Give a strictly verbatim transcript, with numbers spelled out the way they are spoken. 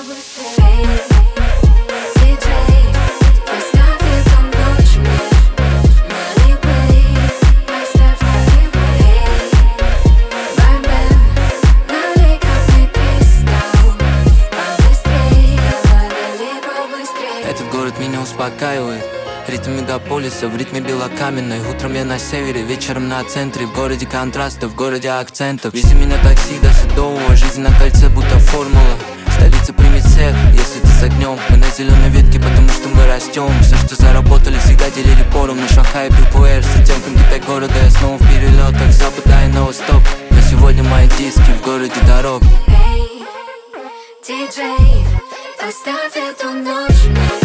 побыстрее. Диджей, поставь эту ночь мне на реплей. Поставь на реплей. Бармен, налей красный кристалл. Побыстрее, давай, побыстрее. Этот город меня успокаивает. Ритм мегаполиса, в ритме белокаменной. Утром я на севере, вечером на центре. В городе контрастов, в городе акцентов. Вези меня такси до Садового. Жизнь на кольце, будто формула. Столица примет всех, если ты с огнем. Мы на зеленой ветке, потому что мы растем. Все, что заработали, всегда делили поровну. Шанхай, Бюпуэр, с оттенком Китай города. Я снова в перелетах, с запада и на восток. Но сегодня мои диски в городе дорог. Эй, диджей, поставь эту ночь мне